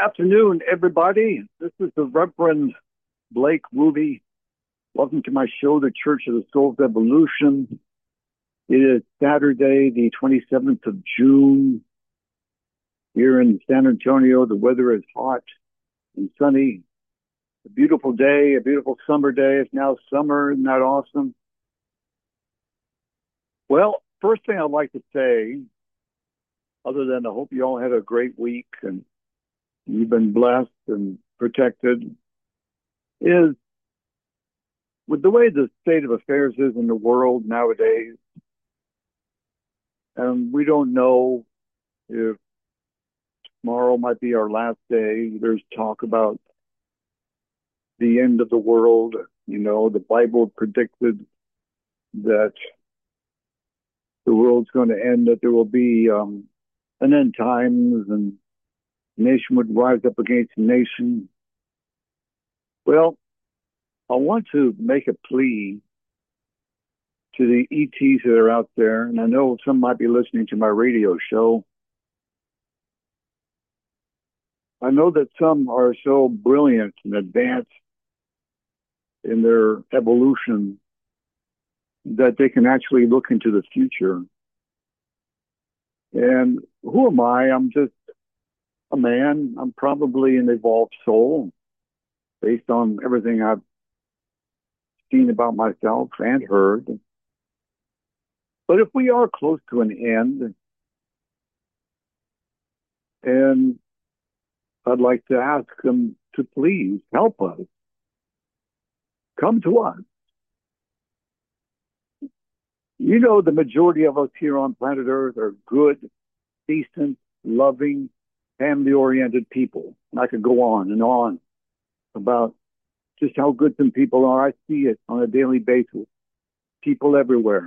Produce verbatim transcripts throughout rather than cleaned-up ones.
Afternoon, everybody. This is the Reverend Blake Ruby. Welcome to my show, The Church of the Soul's Evolution. It is Saturday, the twenty-seventh of June. Here in San Antonio, the weather is hot and sunny. A beautiful day, a beautiful summer day. It's now summer. Isn't that awesome? Well, first thing I'd like to say, other than I hope you all had a great week and you've been blessed and protected, is with the way the state of affairs is in the world nowadays, and we don't know if tomorrow might be our last day. There's talk about the end of the world. You know, the Bible predicted that the world's going to end, that there will be um, an end times and nation would rise up against nation. Well, I want to make a plea to the E Ts that are out there, and I know some might be listening to my radio show. I know that some are so brilliant and advanced in their evolution that they can actually look into the future. And who am I? I'm just a man. I'm probably an evolved soul based on everything I've seen about myself and heard. But if we are close to an end, and I'd like to ask them to please help us, come to us. You know, the majority of us here on planet Earth are good, decent, loving, family-oriented people. And I could go on and on about just how good some people are. I see it on a daily basis. People everywhere.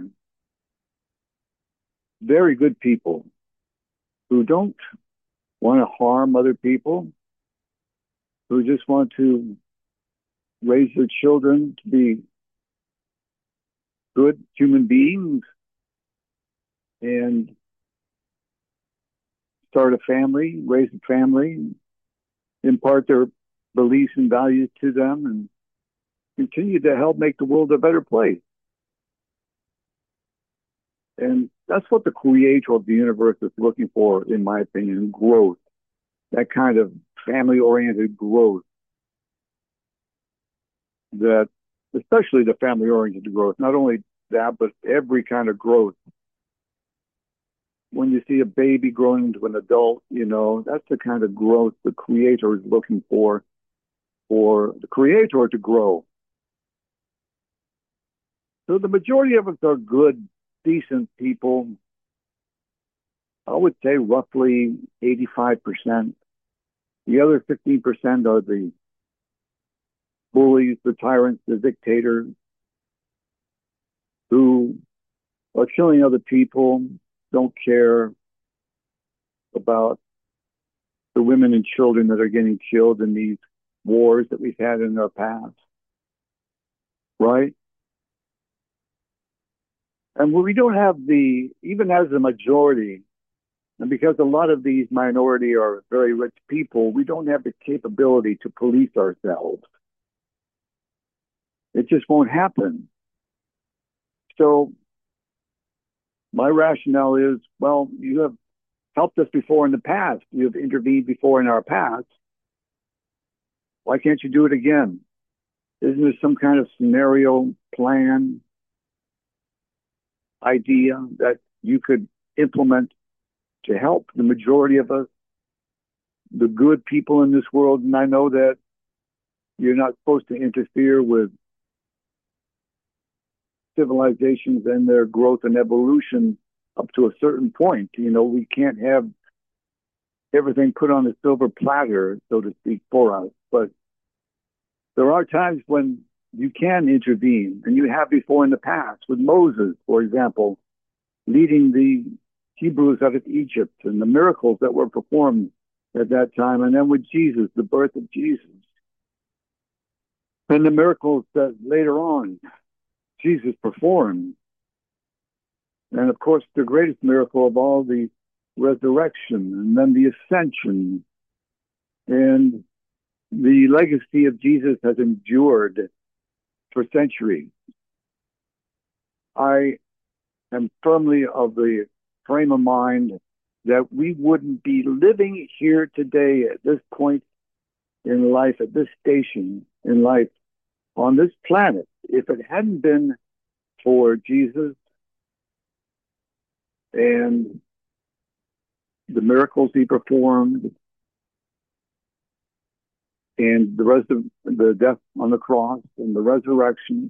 Very good people who don't want to harm other people, who just want to raise their children to be good human beings and start a family, raise a family, impart their beliefs and values to them, and continue to help make the world a better place. And that's what the creator of the universe is looking for, in my opinion, growth. That kind of family-oriented growth. That, especially the family-oriented growth, not only that, but every kind of growth. When you see a baby growing into an adult, you know, that's the kind of growth the creator is looking for, for the creator to grow. So the majority of us are good, decent people. I would say roughly eighty-five percent. The other fifteen percent are the bullies, the tyrants, the dictators who are killing other people, don't care about the women and children that are getting killed in these wars that we've had in our past. Right? And we don't have the, even as a majority, and because a lot of these minority are very rich people, we don't have the capability to police ourselves. It just won't happen. So my rationale is, well, you have helped us before in the past. You have intervened before in our past. Why can't you do it again? Isn't there some kind of scenario, plan, idea that you could implement to help the majority of us, the good people in this world? And I know that you're not supposed to interfere with civilizations and their growth and evolution up to a certain point. You know, we can't have everything put on a silver platter, so to speak, for us. But there are times when you can intervene, and you have before in the past, with Moses, for example, leading the Hebrews out of Egypt, and the miracles that were performed at that time, and then with Jesus, the birth of Jesus, and the miracles that later on Jesus performed. And of course, the greatest miracle of all, the resurrection, and then the ascension. And the legacy of Jesus has endured for centuries. I am firmly of the frame of mind that we wouldn't be living here today at this point in life, at this station in life on this planet, if it hadn't been for Jesus and the miracles he performed and the rest of the death on the cross and the resurrection.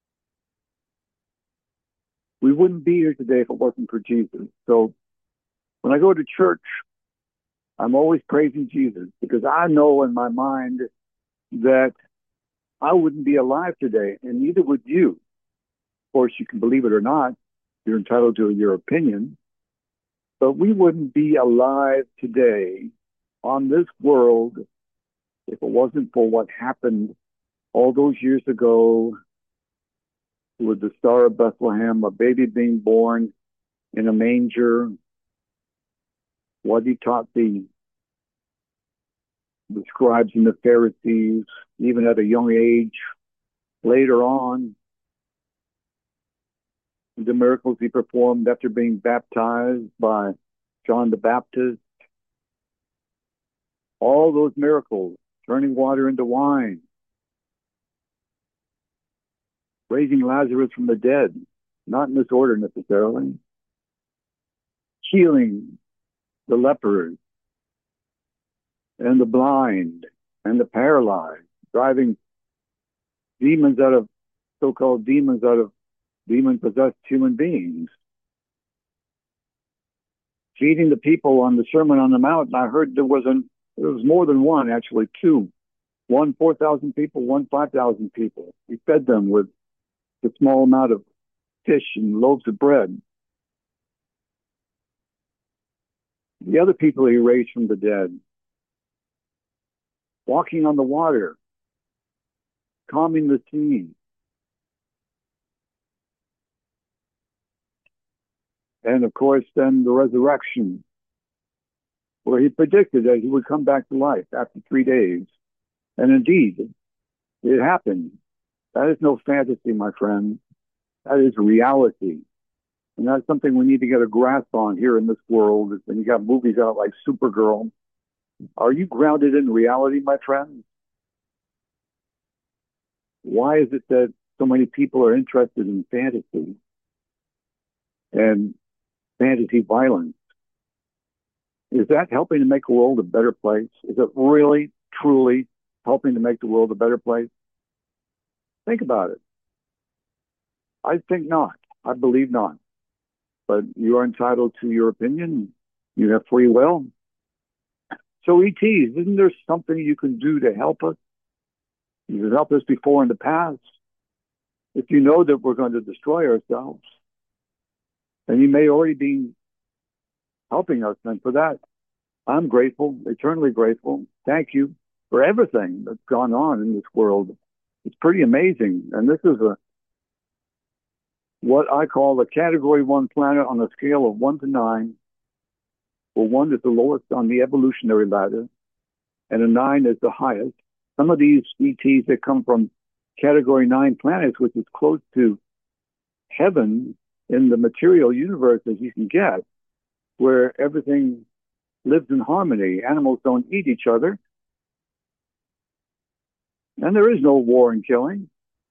We wouldn't be here today if it wasn't for Jesus. So when I go to church, I'm always praising Jesus because I know in my mind that I wouldn't be alive today, and neither would you. Of course, you can believe it or not. You're entitled to your opinion. But we wouldn't be alive today on this world if it wasn't for what happened all those years ago with the Star of Bethlehem, a baby being born in a manger, what he taught the, the scribes and the Pharisees, even at a young age. Later on, the miracles he performed after being baptized by John the Baptist. All those miracles, turning water into wine, raising Lazarus from the dead, not in this order necessarily, healing the lepers and the blind and the paralyzed, driving demons out of, so-called demons out of demon-possessed human beings, feeding the people on the Sermon on the Mount. And I heard there was an, there was more than one, actually two. One four thousand people, one five thousand people. He fed them with a small amount of fish and loaves of bread. The other people he raised from the dead, walking on the water, calming the sea. And of course, then the resurrection, where he predicted that he would come back to life after three days. And indeed, it happened. That is no fantasy, my friend. That is reality. And that's something we need to get a grasp on here in this world. And you got movies out like Supergirl. Are you grounded in reality, my friend? Why is it that so many people are interested in fantasy and fantasy violence? Is that helping to make the world a better place? Is it really, truly helping to make the world a better place? Think about it. I think not. I believe not. But you are entitled to your opinion. You have free will. So E Ts, isn't there something you can do to help us? You've helped us before in the past. If you know that we're going to destroy ourselves, and you may already be helping us, and for that, I'm grateful, eternally grateful. Thank you for everything that's gone on in this world. It's pretty amazing. And this is a what I call a category one planet on a scale of one to nine, where one is the lowest on the evolutionary ladder, and a nine is the highest. Some of these E Ts that come from category nine planets, which is close to heaven in the material universe as you can get, where everything lives in harmony. Animals don't eat each other. And there is no war and killing.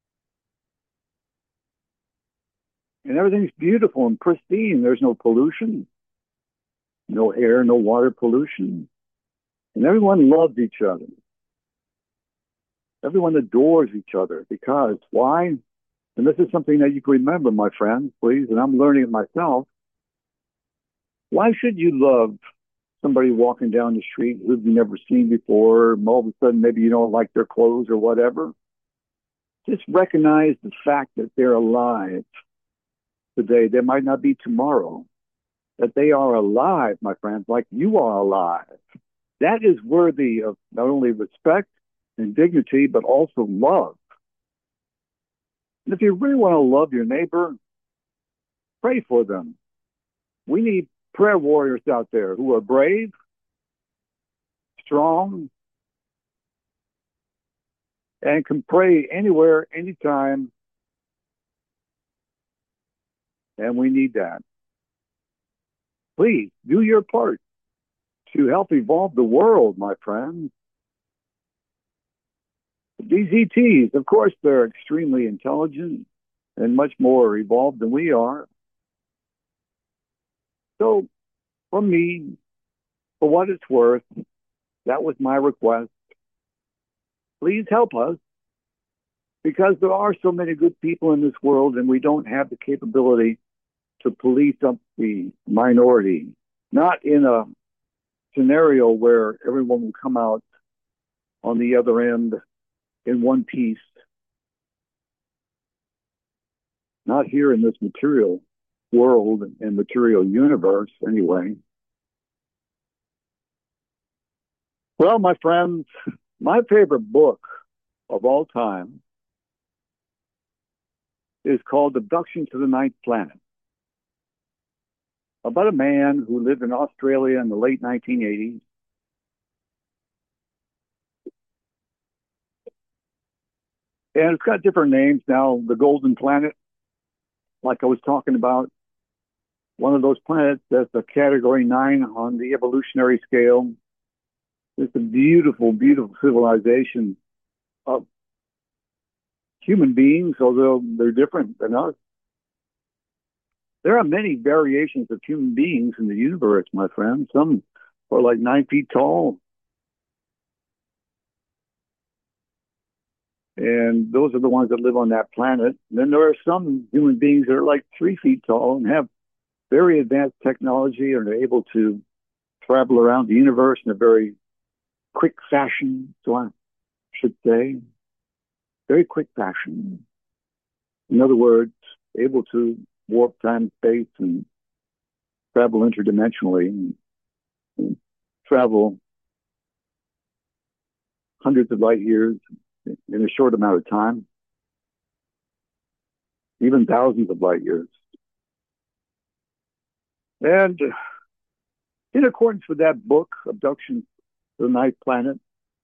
And everything's beautiful and pristine. There's no pollution, no air, no water pollution. And everyone loves each other. Everyone adores each other because why? And this is something that you can remember, my friends, please, and I'm learning it myself. Why should you love somebody walking down the street who you've never seen before? All of a sudden, maybe you don't like their clothes or whatever. Just recognize the fact that they're alive today. They might not be tomorrow, that they are alive, my friends, like you are alive. That is worthy of not only respect and dignity, but also love. And if you really want to love your neighbor, pray for them. We need prayer warriors out there who are brave, strong, and can pray anywhere, anytime. And we need that. Please do your part to help evolve the world, my friends. These E Ts, of course, they're extremely intelligent and much more evolved than we are. So, for me, for what it's worth, that was my request. Please help us, because there are so many good people in this world, and we don't have the capability to police up the minority. Not in a scenario where everyone will come out on the other end in one piece. Not here in this material world and material universe, anyway. Well, my friends, my favorite book of all time is called Abduction to the Ninth Planet, about a man who lived in Australia in the late nineteen eighties. And it's got different names now. The Golden Planet, like I was talking about, one of those planets that's a category nine on the evolutionary scale. It's a beautiful, beautiful civilization of human beings, although they're different than us. There are many variations of human beings in the universe, my friend. Some are like nine feet tall. And those are the ones that live on that planet. And then there are some human beings that are like three feet tall and have very advanced technology and are able to travel around the universe in a very quick fashion, so I should say. Very quick fashion. In other words, able to warp time, space, and travel interdimensionally, and, and travel hundreds of light years in a short amount of time, even thousands of light years. And in accordance with that book, Abduction to the Ninth Planet,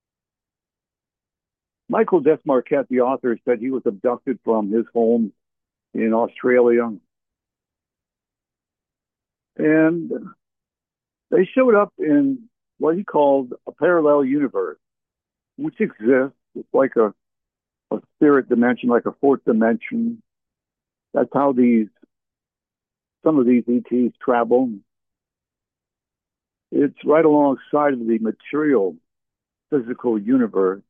Michael Desmarquette, the author, said he was abducted from his home in Australia. And they showed up in what he called a parallel universe, which exists. It's like a, a spirit dimension, like a fourth dimension. That's how these, some of these E Ts travel. It's right alongside of the material, physical universe.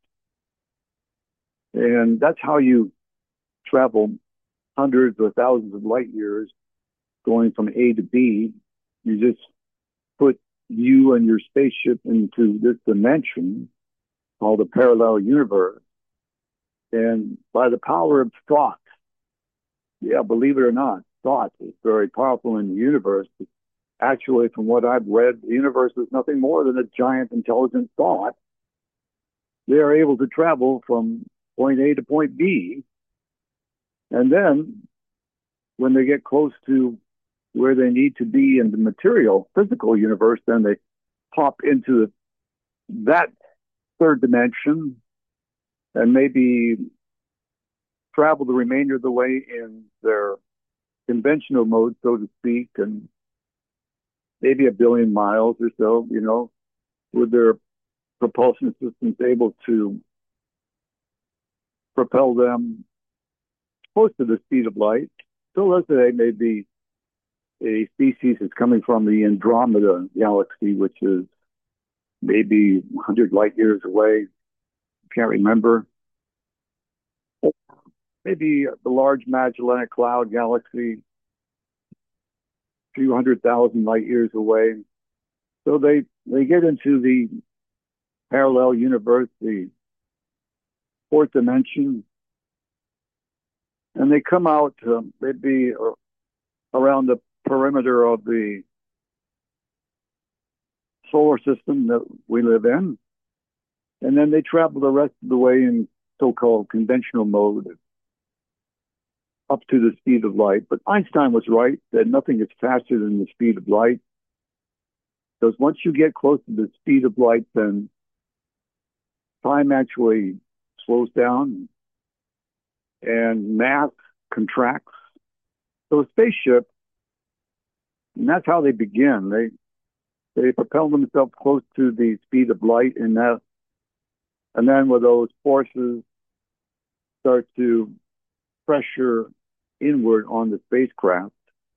And that's how you travel hundreds or thousands of light years going from A to B. You just put you and your spaceship into this dimension called a parallel universe. And by the power of thought, yeah, believe it or not, thought is very powerful in the universe. Actually, from what I've read, the universe is nothing more than a giant intelligent thought. They are able to travel from point A to point B. And then when they get close to where they need to be in the material, physical universe, then they pop into that third dimension and maybe travel the remainder of the way in their conventional mode, so to speak, and maybe a billion miles or so, you know, with their propulsion systems able to propel them close to the speed of light. So let's say maybe a species is coming from the Andromeda galaxy, which is maybe one hundred light years away. Can't remember. Maybe the Large Magellanic Cloud galaxy, a few hundred thousand light years away. So they, they get into the parallel universe, the fourth dimension, and they come out uh, maybe around the perimeter of the solar system that we live in. And then they travel the rest of the way in so-called conventional mode up to the speed of light. But Einstein was right that nothing is faster than the speed of light. Because once you get close to the speed of light, then time actually slows down and mass contracts. So a spaceship, and that's how they begin. They they propel themselves close to the speed of light, and that, and then with those forces start to pressure inward on the spacecraft,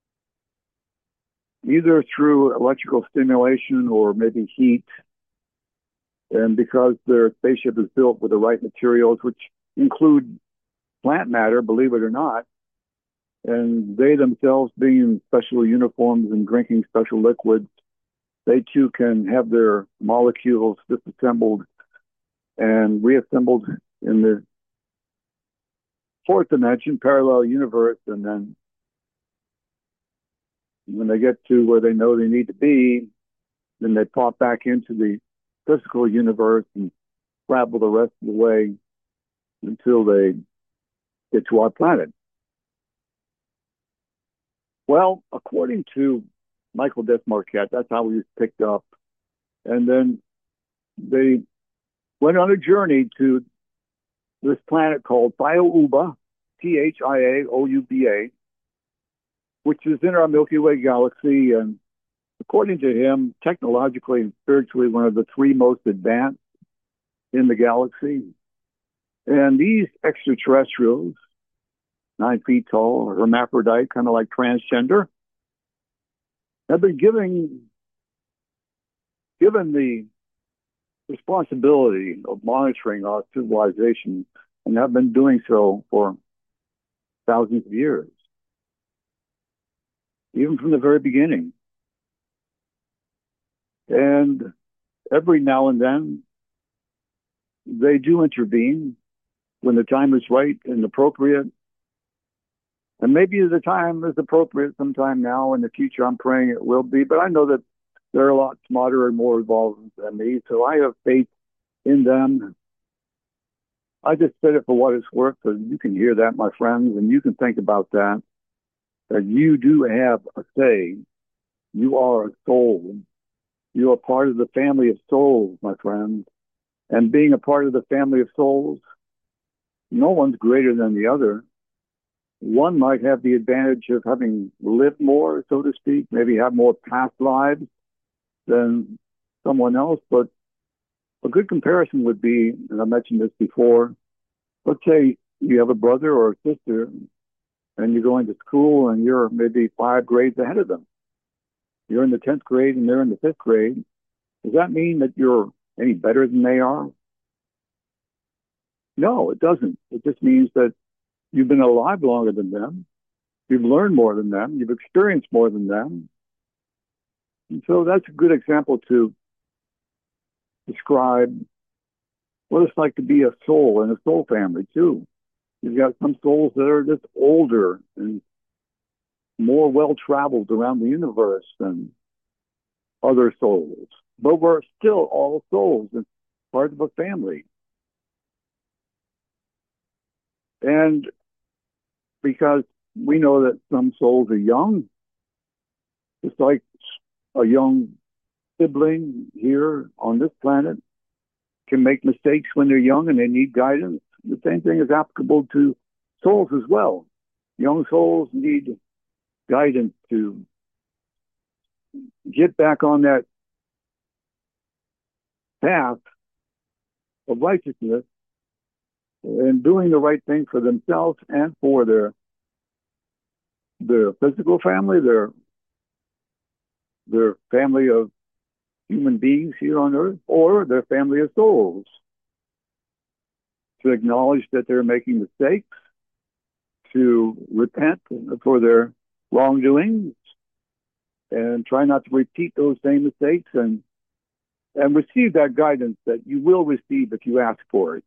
either through electrical stimulation or maybe heat. And because their spaceship is built with the right materials, which include plant matter, believe it or not, and they themselves being in special uniforms and drinking special liquids, they too can have their molecules disassembled and reassembled in the fourth dimension, parallel universe, and then when they get to where they know they need to be, then they pop back into the physical universe and travel the rest of the way until they get to our planet. Well, according to Michael Desmarquette, that's how he was picked up. And then they went on a journey to this planet called Thiaoouba, T H I A O U B A, which is in our Milky Way galaxy, and according to him, technologically and spiritually, one of the three most advanced in the galaxy. And these extraterrestrials, nine feet tall, hermaphrodite, kind of like transgender, have been giving, given the responsibility of monitoring our civilization, and have been doing so for thousands of years, even from the very beginning. And every now and then, they do intervene when the time is right and appropriate. And maybe the time is appropriate sometime now. In the future, I'm praying it will be. But I know that they're a lot smarter and more evolved than me, so I have faith in them. I just said it for what it's worth, so you can hear that, my friends, and you can think about that, that you do have a say. You are a soul. You are part of the family of souls, my friends. And being a part of the family of souls, no one's greater than the other. One might have the advantage of having lived more, so to speak, maybe have more past lives than someone else. But a good comparison would be, and I mentioned this before, let's say you have a brother or a sister and you're going to school and you're maybe five grades ahead of them. You're in the tenth grade and they're in the fifth grade. Does that mean that you're any better than they are? No, it doesn't. It just means that you've been alive longer than them. You've learned more than them. You've experienced more than them. And so that's a good example to describe what it's like to be a soul in a soul family, too. You've got some souls that are just older and more well-traveled around the universe than other souls. But we're still all souls and part of a family. And because we know that some souls are young, just like a young sibling here on this planet can make mistakes when they're young and they need guidance. The same thing is applicable to souls as well. Young souls need guidance to get back on that path of righteousness and doing the right thing for themselves and for their their physical family, their their family of human beings here on earth, or their family of souls. To acknowledge that they're making mistakes, to repent for their wrongdoings, and try not to repeat those same mistakes, and and receive that guidance that you will receive if you ask for it.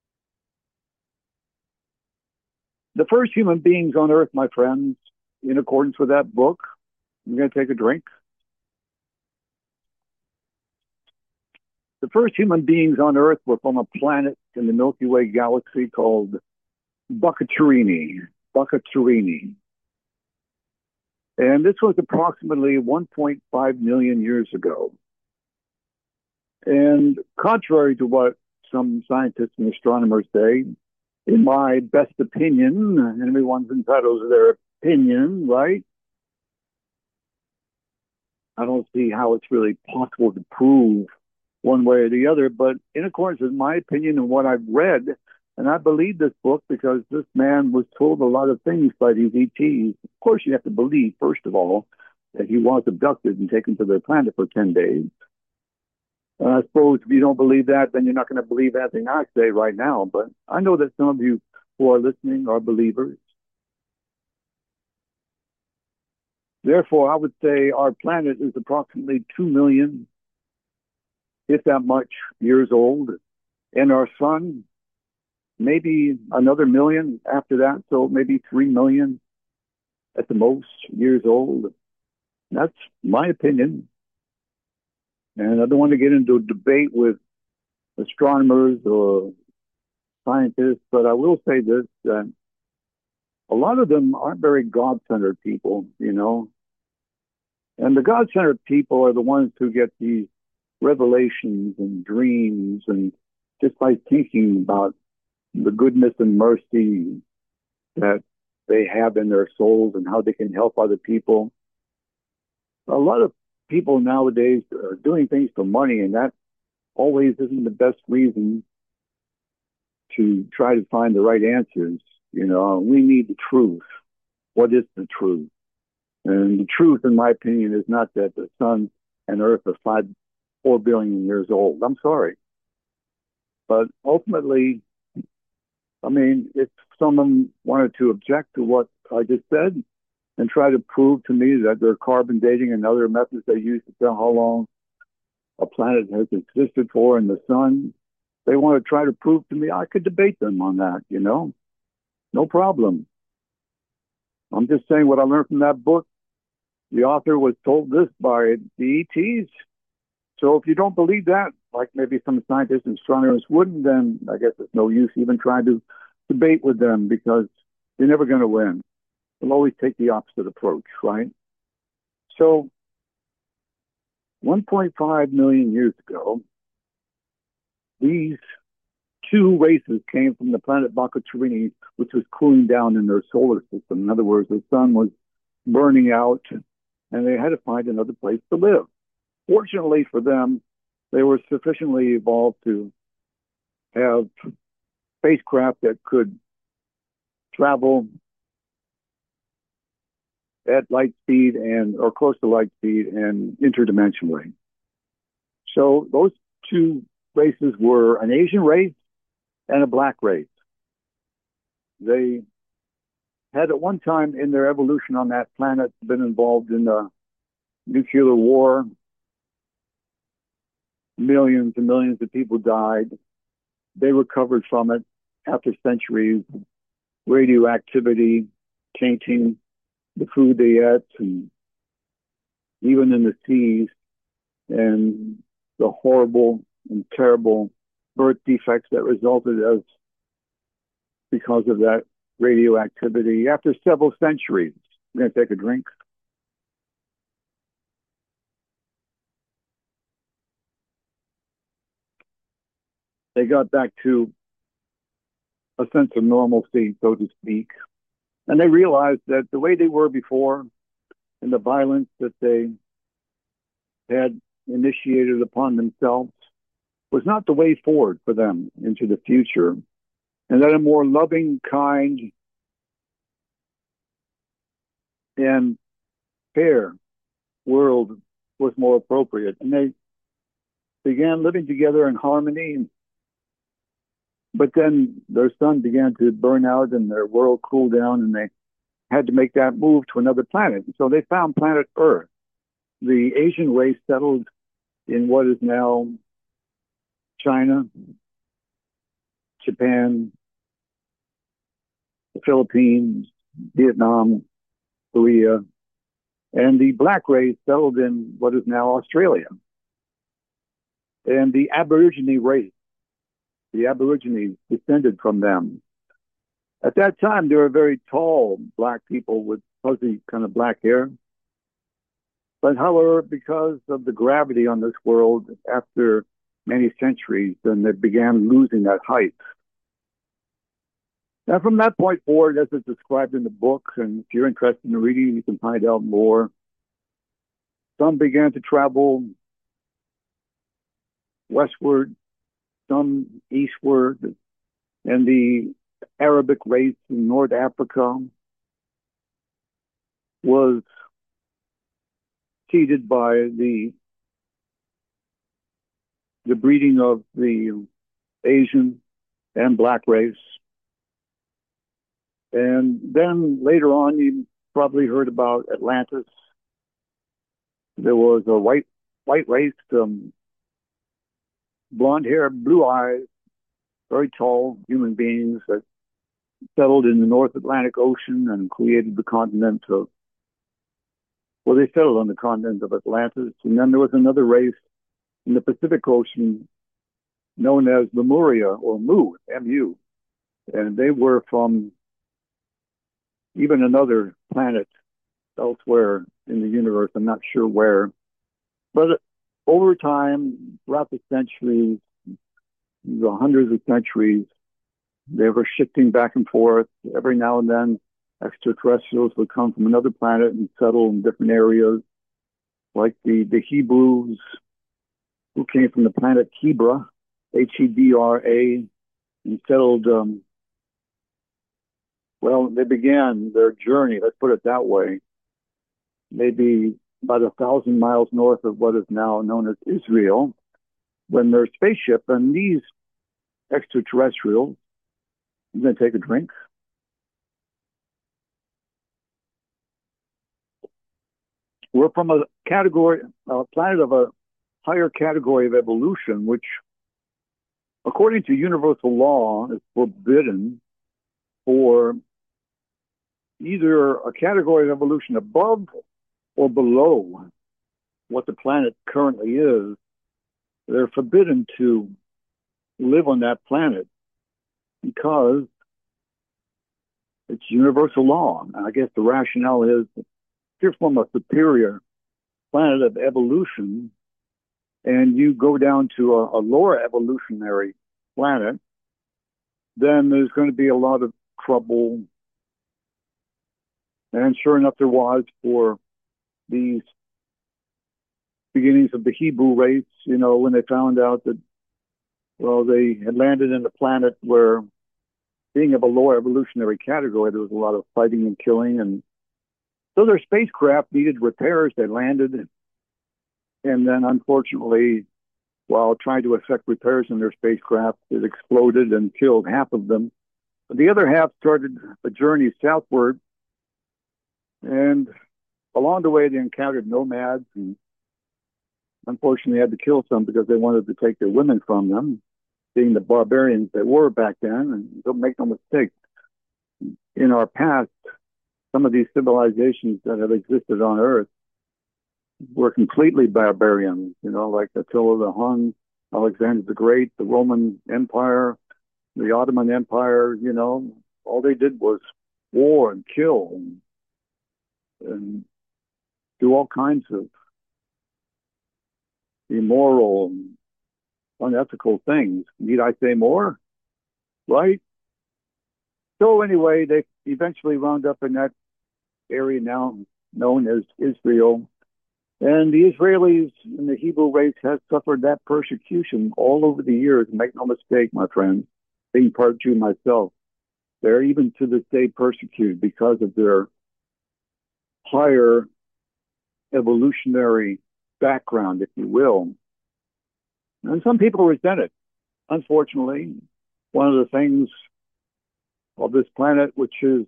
The first human beings on earth, my friends, in accordance with that book, I'm going to take a drink. The first human beings on earth were from a planet in the Milky Way galaxy called Baccaterini. Baccaterini. And this was approximately one point five million years ago. And contrary to what some scientists and astronomers say, in my best opinion, and everyone's entitled to their opinion, right? I don't see how it's really possible to prove one way or the other, but in accordance with my opinion and what I've read, and I believe this book because this man was told a lot of things by these E Ts. Of course, you have to believe, first of all, that he was abducted and taken to their planet for ten days. And I suppose if you don't believe that, then you're not going to believe anything I say right now. But I know that some of you who are listening are believers. Therefore, I would say our planet is approximately two million, if that much, years old. And our sun, maybe another million after that. So maybe three million at the most years old. That's my opinion. And I don't want to get into a debate with astronomers or scientists, but I will say this, that a lot of them aren't very God-centered people, you know. And the God-centered people are the ones who get these revelations and dreams, and just by thinking about the goodness and mercy that they have in their souls and how they can help other people. A lot of people nowadays are doing things for money, and that always isn't the best reason to try to find the right answers. You know, we need the truth. What is the truth? And the truth, in my opinion, is not that the sun and earth are five, four billion years old. I'm sorry. But ultimately, I mean, if someone wanted to object to what I just said and try to prove to me that their carbon dating and other methods they use to tell how long a planet has existed for in the sun, they want to try to prove to me, I could debate them on that, you know? No problem. I'm just saying what I learned from that book. The author was told this by the E Ts. So if you don't believe that, like maybe some scientists and astronomers wouldn't, then I guess it's no use even trying to debate with them because you're never going to win. They'll always take the opposite approach, right? So one point five million years ago, these two races came from the planet Baccarini, which was cooling down in their solar system. In other words, the sun was burning out, and they had to find another place to live. Fortunately for them, they were sufficiently evolved to have spacecraft that could travel at light speed and or close to light speed and interdimensionally. So those two races were an Asian race and a black race. They had at one time in their evolution on that planet been involved in a nuclear war. Millions and millions of people died. They recovered from it after centuries. Radioactivity tainting the food they ate, and even in the seas, and the horrible and terrible birth defects that resulted as because of that radioactivity. After several centuries, I'm going to take a drink. They got back to a sense of normalcy, so to speak. And they realized that the way they were before and the violence that they had initiated upon themselves was not the way forward for them into the future. And that a more loving, kind, and fair world was more appropriate. And they began living together in harmony. But then their sun began to burn out and their world cooled down, and they had to make that move to another planet. So they found planet Earth. The Asian race settled in what is now China, Japan, the Philippines, Vietnam, Korea, and the black race settled in what is now Australia. And the Aborigine race, the Aborigines descended from them. At that time, they were very tall black people with fuzzy kind of black hair. But however, because of the gravity on this world, after many centuries, and they began losing that height. And from that point forward, as it's described in the book, and if you're interested in reading, you can find out more. Some began to travel westward, some eastward, and the Arabic race in North Africa was seeded by the the breeding of the Asian and black race. And then later on, you probably heard about Atlantis. There was a white white race, um, blonde hair, blue eyes, very tall human beings that settled in the North Atlantic Ocean and created the continent of, well, they settled on the continent of Atlantis. And then there was another race in the Pacific Ocean known as Lemuria, or Mu, M U. And they were from even another planet elsewhere in the universe. I'm not sure where. But over time, throughout the centuries, the hundreds of centuries, they were shifting back and forth. Every now and then, extraterrestrials would come from another planet and settle in different areas, like the, the Hebrews, who came from the planet Hebra, H E B R A, and settled, um, well, they began their journey, let's put it that way, maybe about a thousand miles north of what is now known as Israel, when their spaceship, and these extraterrestrials, I'm going to take a drink. We're from a category, a planet of a higher category of evolution, which, according to universal law, is forbidden for either a category of evolution above or below what the planet currently is. They're forbidden to live on that planet because it's universal law. And I guess the rationale is if you're from a superior planet of evolution and you go down to a, a lower evolutionary planet, then there's going to be a lot of trouble. And sure enough, there was for these beginnings of the Hebrew race, you know, when they found out that, well, they had landed in a planet where, being of a lower evolutionary category, there was a lot of fighting and killing. And so their spacecraft needed repairs. They landed. And then, unfortunately, while trying to effect repairs in their spacecraft, it exploded and killed half of them. But the other half started a journey southward. And along the way, they encountered nomads, and unfortunately had to kill some because they wanted to take their women from them, being the barbarians they were back then. And don't make no mistake, in our past, some of these civilizations that have existed on Earth were completely barbarian, you know, like Attila the Hun, Alexander the Great, the Roman Empire, the Ottoman Empire, you know, all they did was war and kill and, and do all kinds of immoral and unethical things. Need I say more? Right? So anyway, they eventually wound up in that area now known as Israel. And the Israelis and the Hebrew race has suffered that persecution all over the years. Make no mistake, my friends, being part Jew myself, they're even to this day persecuted because of their higher evolutionary background, if you will. And some people resent it. Unfortunately, one of the things of this planet, which is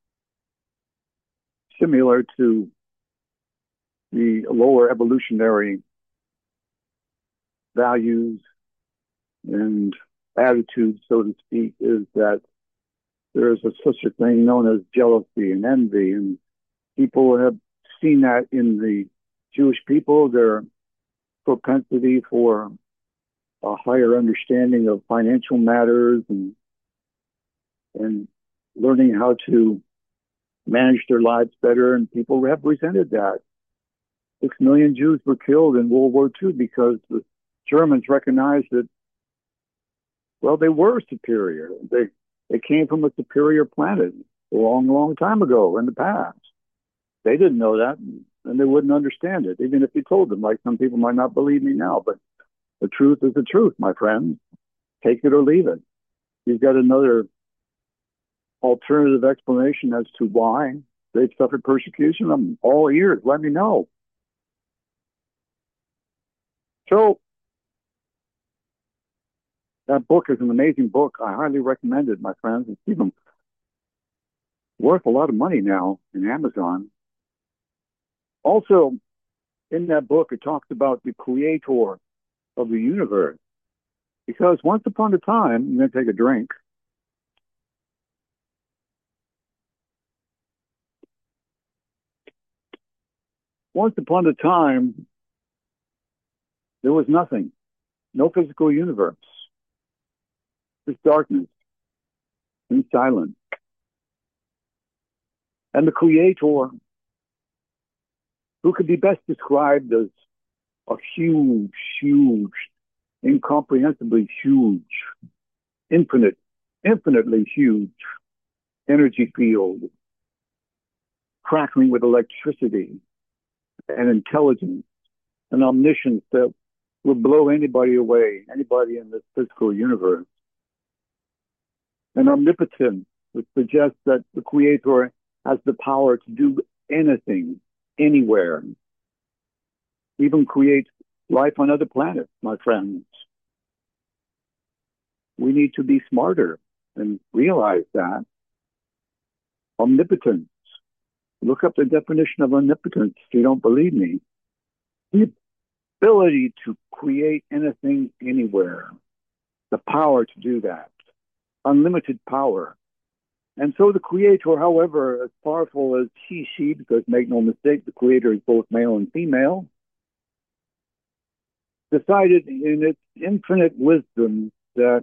similar to the lower evolutionary values and attitudes, so to speak, is that there is a, such a thing known as jealousy and envy. And people have seen that in the Jewish people, their propensity for a higher understanding of financial matters and and learning how to manage their lives better. And people have resented that. Six million Jews were killed in World War Two because the Germans recognized that, well, they were superior. They they came from a superior planet a long, long time ago in the past. They didn't know that, and they wouldn't understand it, even if you told them. Like some people might not believe me now, but the truth is the truth, my friends. Take it or leave it. You've got another alternative explanation as to why they've suffered persecution. I'm all ears. Let me know. So that book is an amazing book. I highly recommend it, my friends. It's even worth a lot of money now in Amazon. Also, in that book, it talks about the creator of the universe. Because once upon a time, I'm going to take a drink. Once upon a time, there was nothing, no physical universe, just darkness and silence. And the creator, who could be best described as a huge, huge, incomprehensibly huge, infinite, infinitely huge energy field, crackling with electricity and intelligence and omniscience that would blow anybody away, anybody in this physical universe. And omnipotence, which suggests that the creator has the power to do anything, anywhere, even create life on other planets, my friends. We need to be smarter and realize that. Omnipotence. Look up the definition of omnipotence if you don't believe me. The ability to create anything, anywhere. The power to do that. Unlimited power. And so the creator, however, as powerful as he, she, because make no mistake, the creator is both male and female, decided in its infinite wisdom that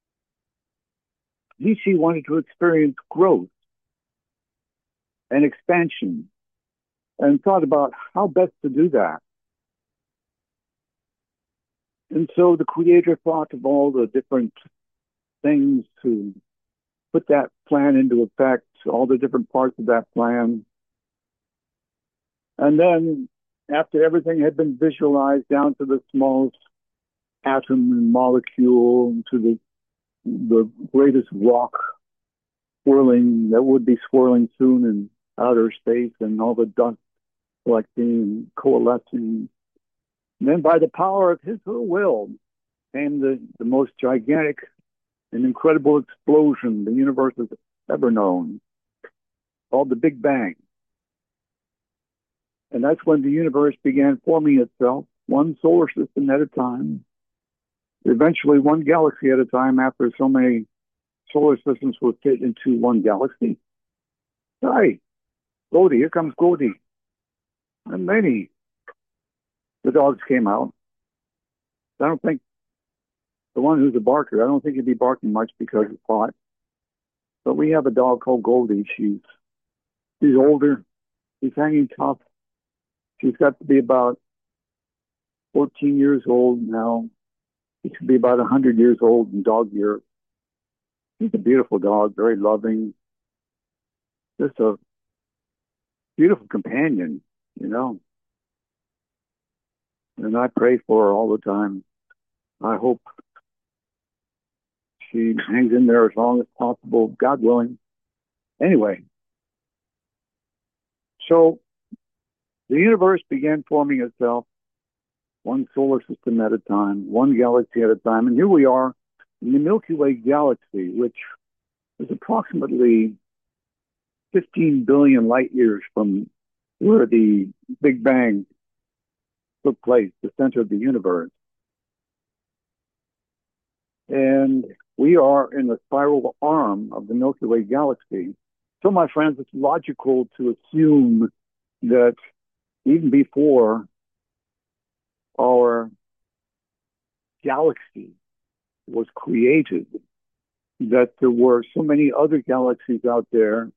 he, she wanted to experience growth and expansion and thought about how best to do that. And so the creator thought of all the different things to put that plan into effect, all the different parts of that plan. And then after everything had been visualized down to the smallest atom and molecule, to the, the greatest rock swirling that would be swirling soon in outer space, and all the dust collecting and coalescing. And then by the power of his her will came the, the most gigantic and incredible explosion the universe has ever known, called the Big Bang. And that's when the universe began forming itself, one solar system at a time, eventually one galaxy at a time, after so many solar systems were fit into one galaxy. Hi, Goldie, here comes Goldie. And many. The dogs came out. I don't think the one who's a barker, I don't think he'd be barking much because it's hot. But we have a dog called Goldie. She's she's older. She's hanging tough. She's got to be about fourteen years old now. She should be about one hundred years old in dog years. She's a beautiful dog, very loving. Just a beautiful companion, you know. And I pray for her all the time. I hope she hangs in there as long as possible, God willing. Anyway, so the universe began forming itself, one solar system at a time, one galaxy at a time. And here we are in the Milky Way galaxy, which is approximately fifteen billion light years from where the Big Bang took place, the center of the universe. And we are in the spiral arm of the Milky Way galaxy. So, my friends, it's logical to assume that even before our galaxy was created, that there were so many other galaxies out there,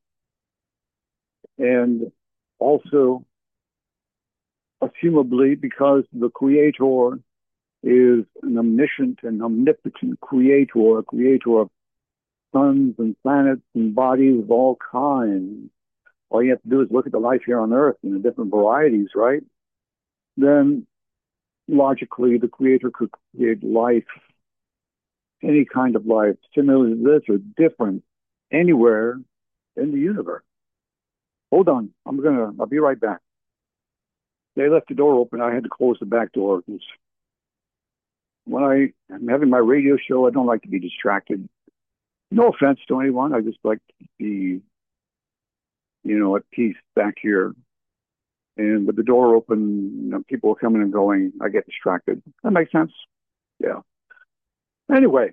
and also, assumably, because the creator is an omniscient and omnipotent creator, a creator of suns and planets and bodies of all kinds. All you have to do is look at the life here on Earth and the different varieties, right? Then logically, the creator could create life, any kind of life, similar to this or different, anywhere in the universe. Hold on, I'm gonna, I'll be right back. They left the door open. I had to close the back door because when I am having my radio show, I don't like to be distracted. No offense to anyone. I just like to be, you know, at peace back here. And with the door open, you know, people are coming and going. I get distracted. That makes sense? Yeah. Anyway,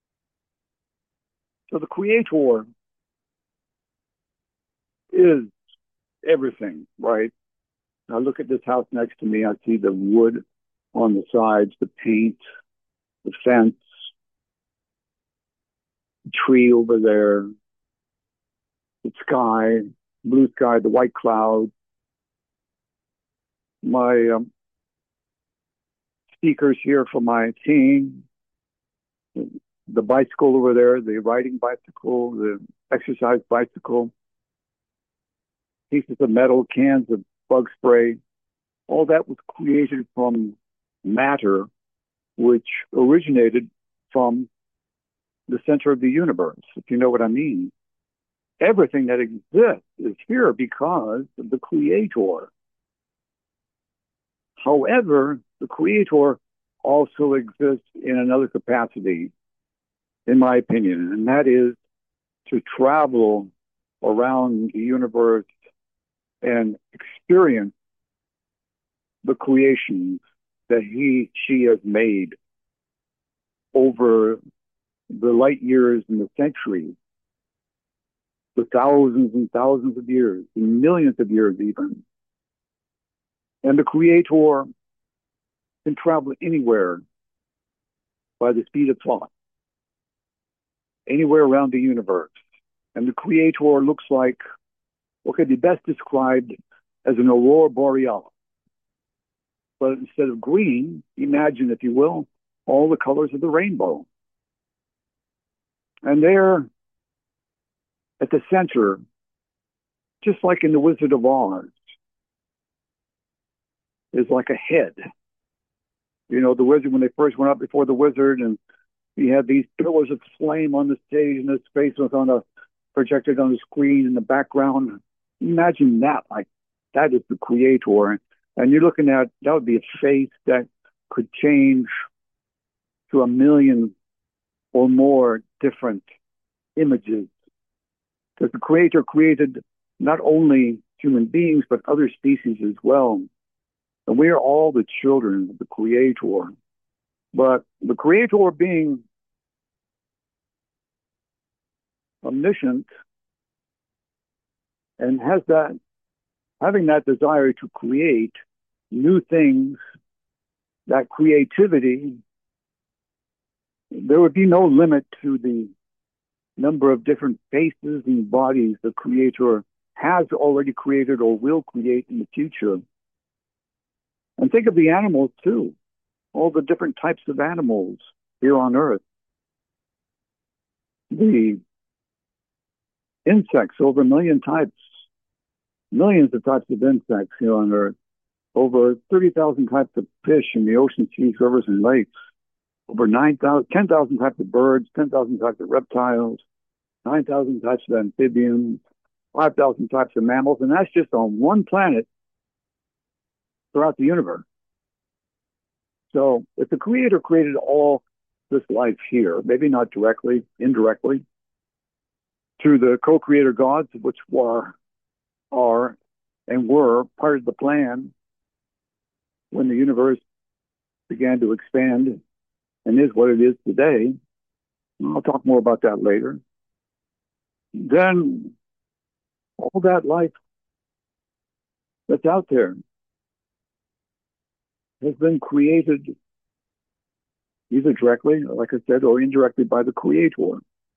so the creator is everything, right? I look at this house next to me. I see the wood on the sides, the paint, the fence, the tree over there, the sky, blue sky, the white cloud. My um, speakers here for my team, the bicycle over there, the riding bicycle, the exercise bicycle, pieces of metal, cans of bug spray. All that was created from matter, which originated from the center of the universe, if you know what I mean. Everything that exists is here because of the creator. However, the creator also exists in another capacity, in my opinion, and that is to travel around the universe and experience the creations that he, she has made over the light years and the centuries, the thousands and thousands of years, and millions of years even. And the creator can travel anywhere by the speed of thought, anywhere around the universe. And the creator looks like what could be best described as an aurora borealis. But instead of green, imagine, if you will, all the colors of the rainbow. And there, at the center, just like in The Wizard of Oz, is like a head. You know, the wizard, when they first went up before the wizard, and he had these pillars of flame on the stage, and his face was on a projected on the screen in the background. Imagine that, like that is the creator. And you're looking at, that would be a face that could change to a million or more different images. Because the creator created not only human beings, but other species as well. And we are all the children of the creator. But the creator being omniscient and has that, having that desire to create new things, that creativity, there would be no limit to the number of different faces and bodies the creator has already created or will create in the future. And think of the animals too, all the different types of animals here on Earth. The insects, over a million types, millions of types of insects here on Earth, over thirty thousand types of fish in the ocean, seas, rivers, and lakes, over nine thousand, ten thousand types of birds, ten thousand types of reptiles, nine thousand types of amphibians, five thousand types of mammals, and that's just on one planet throughout the universe. So if the creator created all this life here, maybe not directly, indirectly, through the co-creator gods, which were, are, and were part of the plan when the universe began to expand and is what it is today. I'll talk more about that later. Then all that life that's out there has been created either directly, like I said, or indirectly by the creator.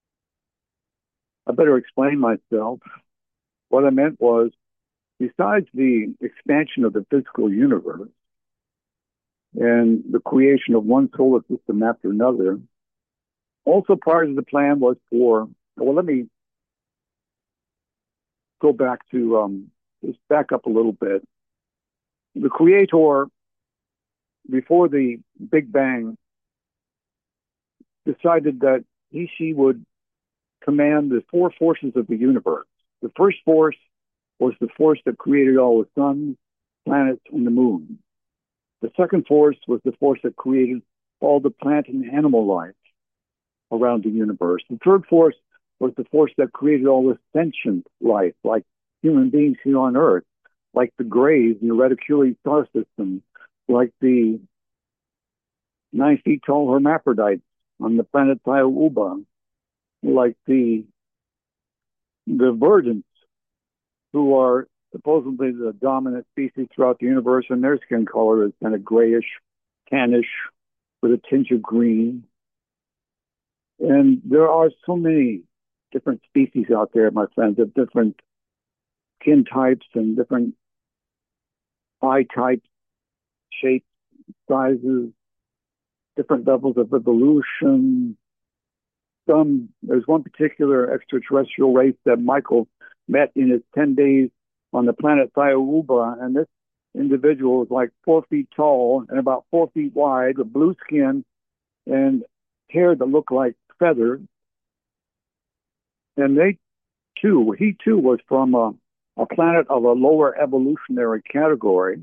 I better explain myself. What I meant was, besides the expansion of the physical universe, and the creation of one solar system after another. Also, part of the plan was for, well, let me go back to, um, just back up a little bit. The Creator, before the Big Bang, decided that he, she would command the four forces of the universe. The first force was the force that created all the suns, planets, and the moon. The second force was the force that created all the plant and animal life around the universe. The third force was the force that created all the sentient life, like human beings here on Earth, like the Greys in the Reticuli star system, like the nine feet tall hermaphrodites on the planet Thiaoouba, like the the verdants, who are supposedly the dominant species throughout the universe, and their skin color is kind of grayish, tannish, with a tinge of green. And there are so many different species out there, my friends, of different skin types and different eye types, shapes, sizes, different levels of evolution. Some, there's one particular extraterrestrial race that Michael met in his ten days on the planet Thiaoouba, and this individual was like four feet tall and about four feet wide, with blue skin and hair that looked like feathers. And they too, he too was from a, a planet of a lower evolutionary category,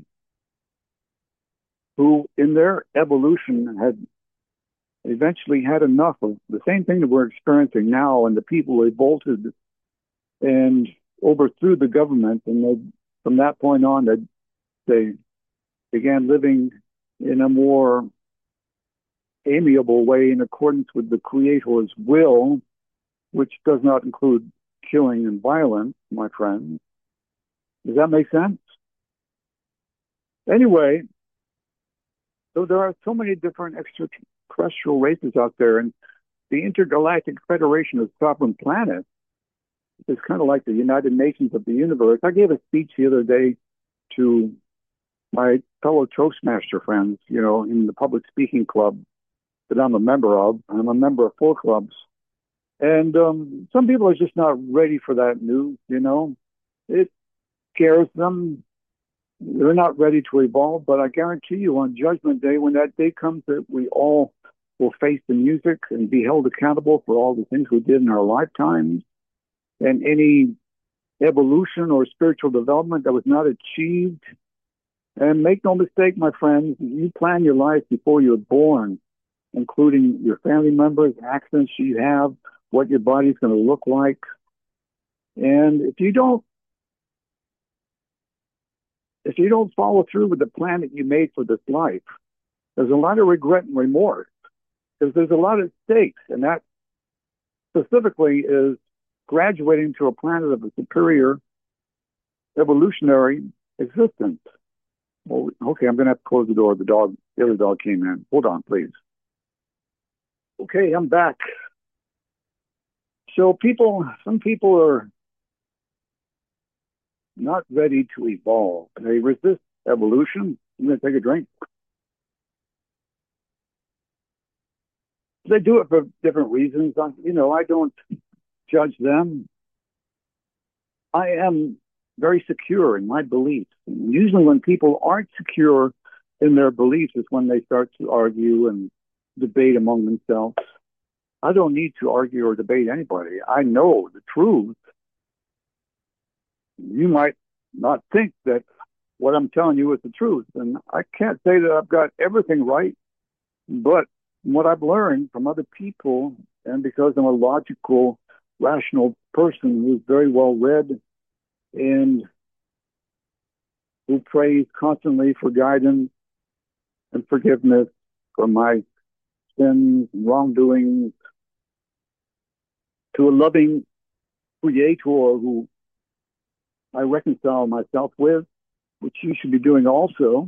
who in their evolution had eventually had enough of the same thing that we're experiencing now, and the people revolted and overthrew the government, and they, from that point on, they, they began living in a more amiable way in accordance with the Creator's will, which does not include killing and violence, my friends. Does that make sense? Anyway, so there are so many different extraterrestrial races out there, and the Intergalactic Federation of Sovereign Planets is kind of like the United Nations of the universe. I gave a speech the other day to my fellow Toastmaster friends, you know, in the public speaking club that I'm a member of. I'm a member of four clubs. And um, some people are just not ready for that news, you know. It scares them. They're not ready to evolve, but I guarantee you on Judgment Day, when that day comes, that we all will face the music and be held accountable for all the things we did in our lifetimes, and any evolution or spiritual development that was not achieved. And make no mistake, my friends, you plan your life before you're born, including your family members, accidents you have, what your body's going to look like. And if you don't If you don't follow through with the plan that you made for this life, there's a lot of regret and remorse, because there's a lot at stake, and that specifically is graduating to a planet of a superior evolutionary existence. Well, okay, I'm going to have to close the door. The dog, the other dog came in. Hold on, please. Okay, I'm back. So people, some people are not ready to evolve. They resist evolution. I'm going to take a drink. They do it for different reasons. I, you know, I don't judge them. I am very secure in my beliefs. And usually when people aren't secure in their beliefs is when they start to argue and debate among themselves. I don't need to argue or debate anybody. I know the truth. You might not think that what I'm telling you is the truth. And I can't say that I've got everything right, but what I've learned from other people, and because I'm a logical, rational person who's very well read and who prays constantly for guidance and forgiveness for my sins and wrongdoings, to a loving Creator who I reconcile myself with, which you should be doing also,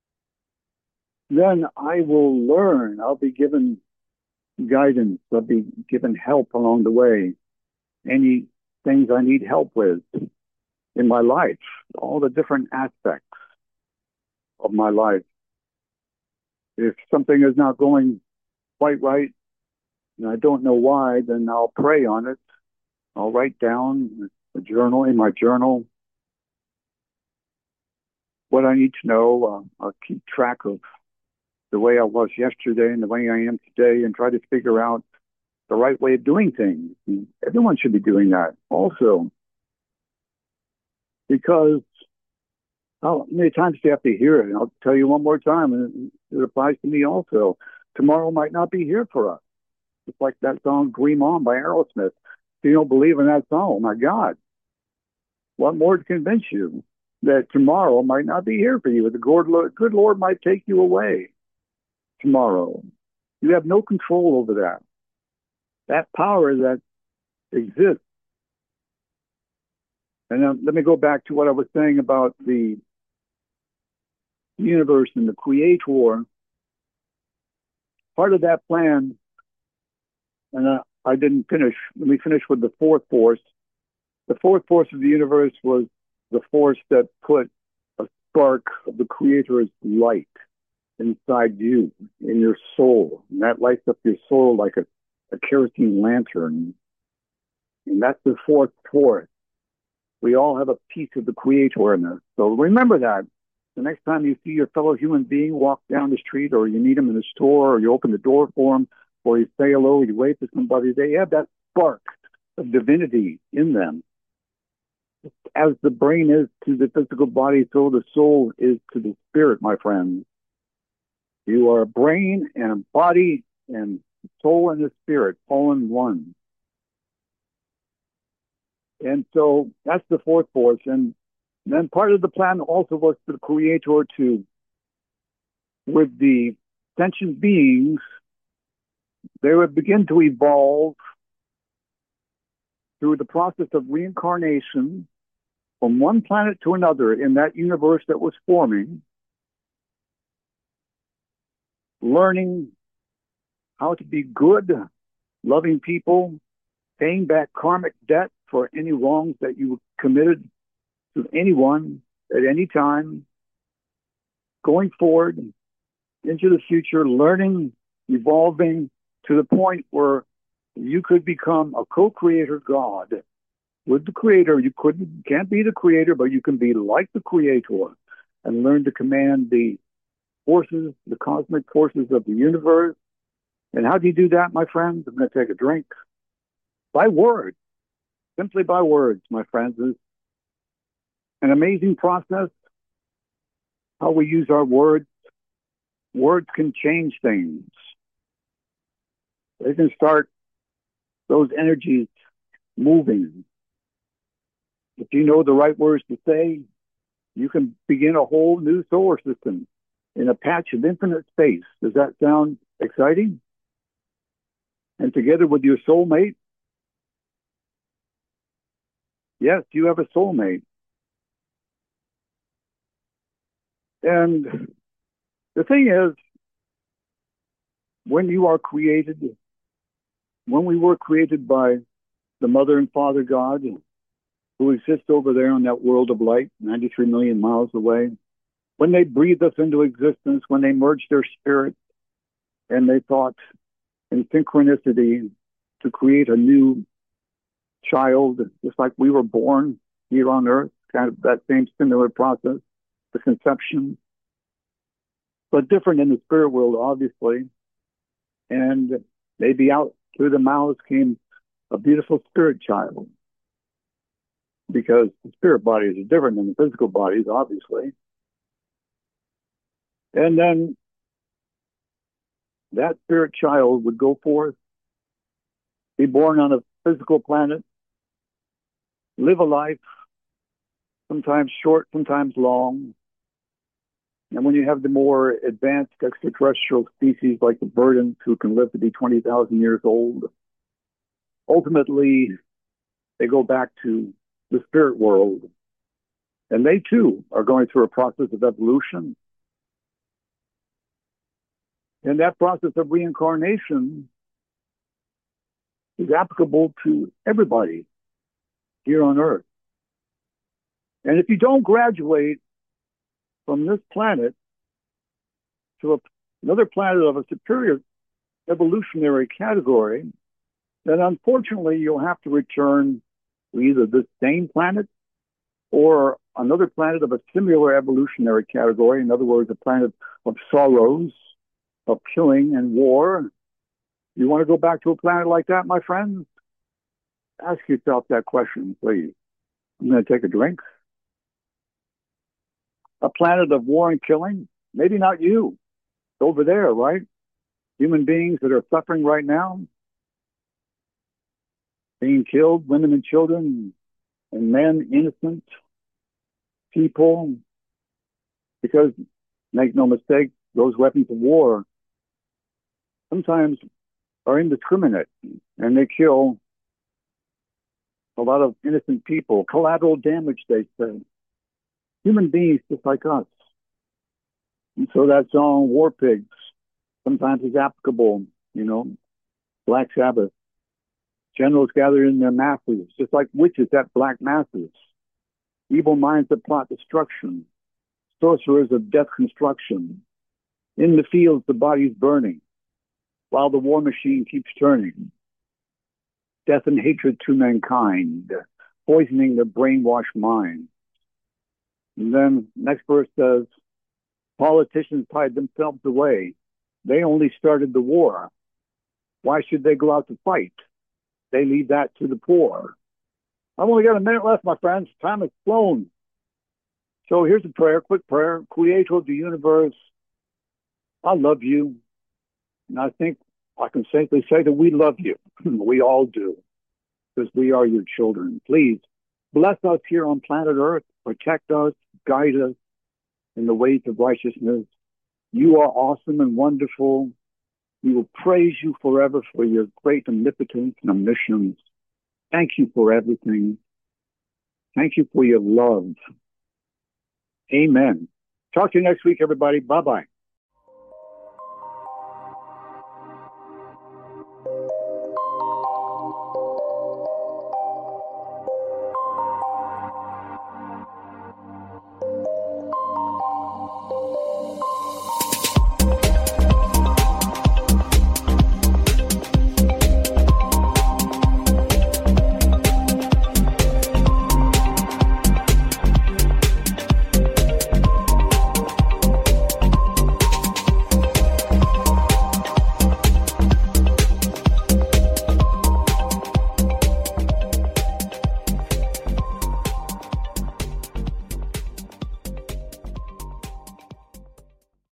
then I will learn. I'll be given guidance. I'll be given help along the way. Any things I need help with in my life, all the different aspects of my life. If something is not going quite right, and I don't know why, then I'll pray on it. I'll write down a journal in my journal what I need to know. Uh, I'll keep track of the way I was yesterday and the way I am today and try to figure out the right way of doing things. And everyone should be doing that also, because how many times do you have to hear it? And I'll tell you one more time, and it applies to me also. Tomorrow might not be here for us. It's like that song "Dream On" by Aerosmith. If you don't believe in that song, oh my God, what more to convince you that tomorrow might not be here for you? The good Lord, good Lord might take you away tomorrow. You have no control over that. That power that exists. And then let me go back to what I was saying about the universe and the creator. Part of that plan, and I, I didn't finish. Let me finish with the fourth force. The fourth force of the universe was the force that put a spark of the creator's light inside you, in your soul. And that lights up your soul like a, a kerosene lantern. And that's the fourth force. We all have a piece of the creator in us. So remember that. The next time you see your fellow human being walk down the street, or you meet him in the store, or you open the door for him, or you say hello, you wave to somebody, they have that spark of divinity in them. As the brain is to the physical body, so the soul is to the spirit, my friends. You are a brain and a body and soul and the spirit, all in one. And so that's the fourth force. And then part of the plan also was for the creator to, with the sentient beings, they would begin to evolve through the process of reincarnation from one planet to another in that universe that was forming, learning how to be good, loving people, paying back karmic debt for any wrongs that you committed to anyone at any time, going forward into the future, learning, evolving to the point where you could become a co-creator God with the creator. You couldn't, can't be the creator, but you can be like the creator and learn to command the forces, the cosmic forces of the universe. And how do you do that, my friends? I'm going to take a drink. By words, simply by words, my friends. It's an amazing process, how we use our words. Words can change things. They can start those energies moving. If you know the right words to say, you can begin a whole new solar system in a patch of infinite space. Does that sound exciting? And together with your soulmate, yes, you have a soulmate. And the thing is, when you are created, when we were created by the Mother and Father God, who exists over there in that world of light, ninety-three million miles away, when they breathed us into existence, when they merged their spirit, and they thought in synchronicity to create a new child, just like we were born here on earth, kind of that same similar process, the conception, but different in the spirit world, obviously. And maybe out through the mouths came a beautiful spirit child, because the spirit bodies are different than the physical bodies, obviously. And then that spirit child would go forth, be born on a physical planet, live a life, sometimes short, sometimes long. And when you have the more advanced extraterrestrial species like the Burdens, who can live to be twenty thousand years old, ultimately they go back to the spirit world. And they too are going through a process of evolution. And that process of reincarnation is applicable to everybody here on earth. And if you don't graduate from this planet to a another planet of a superior evolutionary category, then unfortunately you'll have to return to either this same planet or another planet of a similar evolutionary category. In other words, a planet of sorrows, of killing and war. You want to go back to a planet like that, my friends? Ask yourself that question, please. I'm going to take a drink. A planet of war and killing? Maybe not you. It's over there, right? Human beings that are suffering right now, being killed, women and children, and men, innocent people. Because, make no mistake, those weapons of war sometimes are indiscriminate, and they kill a lot of innocent people. Collateral damage, they say. Human beings just like us. And so that song, War Pigs, sometimes is applicable, you know, Black Sabbath. Generals gather in their masses, just like witches at black masses. Evil minds that plot destruction. Sorcerers of death construction. In the fields, the bodies burning, while the war machine keeps turning. Death and hatred to mankind, poisoning their brainwashed minds. And then next verse says, politicians hide themselves away. They only started the war. Why should they go out to fight? They leave that to the poor. I've only got a minute left, my friends. Time has flown. So here's a prayer, quick prayer. Creator of the universe, I love you. And I think I can safely say that we love you. We all do, because we are your children. Please bless us here on planet Earth. Protect us, guide us in the ways of righteousness. You are awesome and wonderful. We will praise you forever for your great omnipotence and omniscience. Thank you for everything. Thank you for your love. Amen. Talk to you next week, everybody. Bye-bye.